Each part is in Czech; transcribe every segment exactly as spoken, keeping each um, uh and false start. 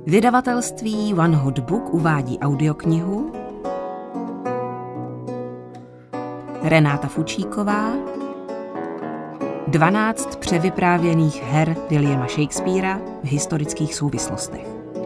Vydavatelství One Hot Book uvádí audioknihu Renáta Fučíková dvanáct převyprávěných her Williama Shakespearea v historických souvislostech.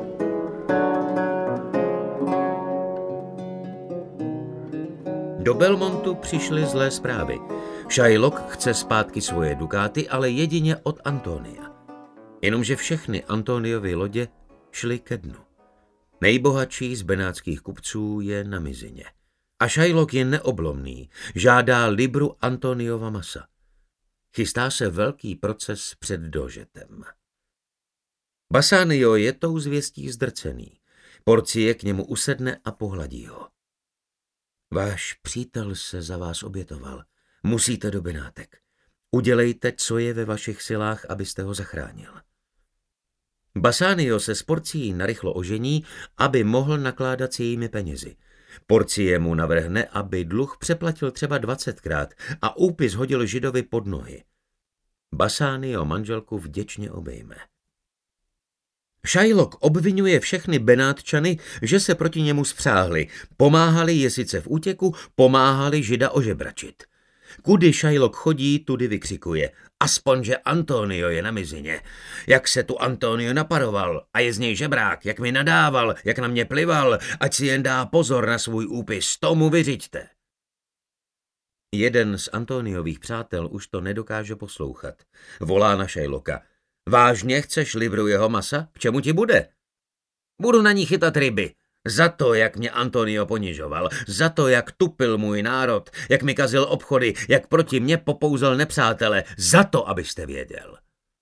Do Belmontu přišly zlé zprávy. Shylock chce zpátky svoje dukáty, ale jedině od Antonia. Jenomže všechny Antoniovy lodě šly ke dnu. Nejbohatší z benátských kupců je na mizině. A Shylock je neoblomný, žádá libru Antoniova masa. Chystá se velký proces před dožetem. Bassanio je tou zvěstí zdrcený. Porcie k němu usedne a pohladí ho. Váš přítel se za vás obětoval. Musíte do Benátek. Udělejte, co je ve vašich silách, abyste ho zachránil. Bassanio se s Porcií narychlo ožení, aby mohl nakládat s jejími penězi. Porcie mu navrhne, aby dluh přeplatil třeba dvacetkrát a úpis hodil Židovi pod nohy. Bassanio manželku vděčně obejme. Shylock obvinuje všechny Benátčany, že se proti němu spřáhli, pomáhali je sice v útěku, pomáhali Žida ožebračit. Kudy Shylock chodí, tudy vykřikuje. Aspoň, že Antonio je na mizině. Jak se tu Antonio naparoval a je z něj žebrák, jak mi nadával, jak na mě plival, ať si jen dá pozor na svůj úpis, tomu vyřiďte. Jeden z Antoniových přátel už to nedokáže poslouchat. Volá na Shylocka. Vážně chceš libru jeho masa? K čemu ti bude? Budu na ní chytat ryby. Za to, jak mě Antonio ponižoval, za to, jak tupil můj národ, jak mi kazil obchody, jak proti mně popouzel nepřátele, za to, abyste věděl.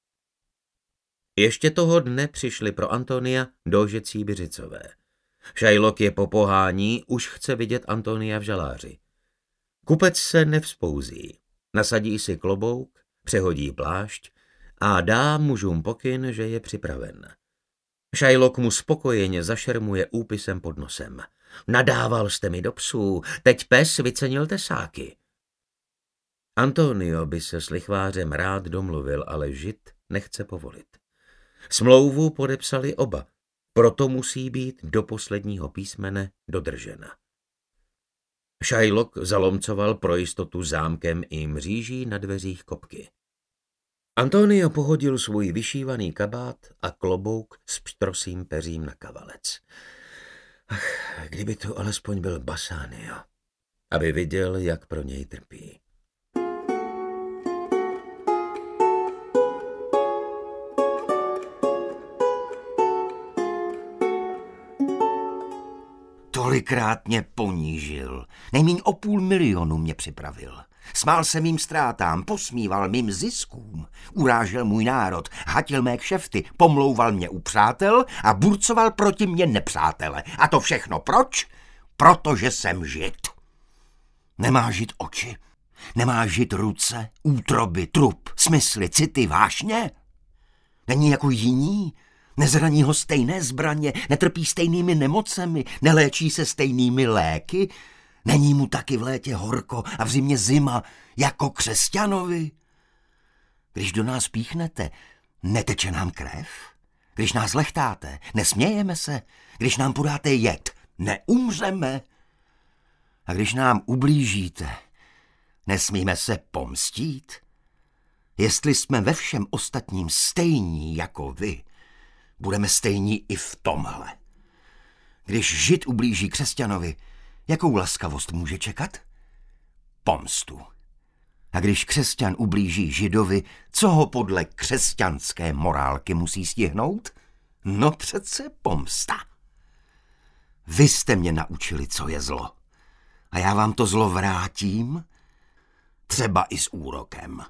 Ještě toho dne přišli pro Antonia dožecí Byřicové. Shylock je po pohání, už chce vidět Antonia v žaláři. Kupec se nevzpouzí, nasadí si klobouk, přehodí plášť a dá mužům pokyn, že je připraven. Shylock mu spokojeně zašermuje úpisem pod nosem. Nadával jste mi do psů, teď pes vycenil tesáky. Antonio by se s lichvářem rád domluvil, ale Žid nechce povolit. Smlouvu podepsali oba, proto musí být do posledního písmene dodržena. Shylock zalomcoval pro jistotu zámkem i mříží na dveřích kopky. Antonio pohodil svůj vyšívaný kabát a klobouk s pštrosím peřím na kavalec. Ach, kdyby to alespoň byl Bassanio, aby viděl, jak pro něj trpí. Tolikrát mě ponížil. Nejmíň o půl milionu mě připravil. Smál se mým ztrátám, posmíval mým ziskům, urážel můj národ, hatil mé kšefty, pomlouval mě u přátel a burcoval proti mě nepřátele. A to všechno proč? Protože jsem Žid. Nemá Žid oči, nemá Žid ruce, útroby, trup, smysly, city, vášně? Není jako jiní? Nezraní ho stejné zbraně, netrpí stejnými nemocemi, neléčí se stejnými léky? Není mu taky v létě horko a v zimě zima, jako křesťanovi? Když do nás píchnete, neteče nám krev? Když nás lechtáte, nesmějeme se? Když nám podáte jed, neumřeme? A když nám ublížíte, nesmíme se pomstít? Jestli jsme ve všem ostatním stejní jako vy, budeme stejní i v tomhle. Když Žid ublíží křesťanovi, jakou laskavost může čekat? Pomstu. A když křesťan ublíží Židovi, co ho podle křesťanské morálky musí stihnout? No přece pomsta. Vy jste mě naučili, co je zlo. A já vám to zlo vrátím, třeba i s úrokem.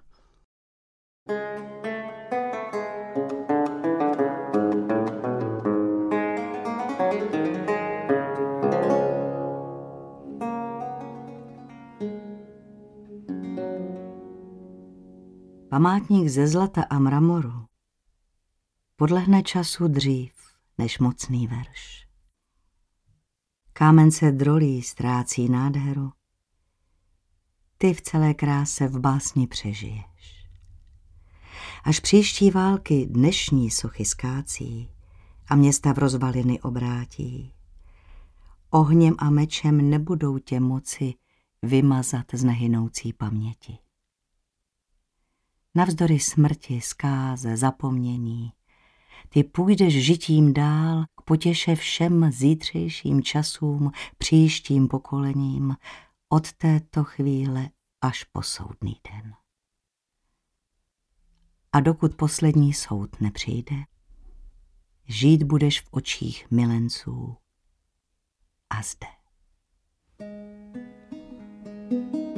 Památník ze zlata a mramoru podlehne času dřív než mocný verš. Kámen se drolí, ztrácí nádheru. Ty v celé kráse v básni přežiješ. Až příští války dnešní sochy skácí a města v rozvaliny obrátí. Ohněm a mečem nebudou tě moci vymazat z nehynoucí paměti. Navzdory smrti, zkáze, zapomnění, ty půjdeš žitím dál k potěše všem zítřejším časům, příštím pokolením, od této chvíle až po soudný den. A dokud poslední soud nepřijde, žít budeš v očích milenců a zde.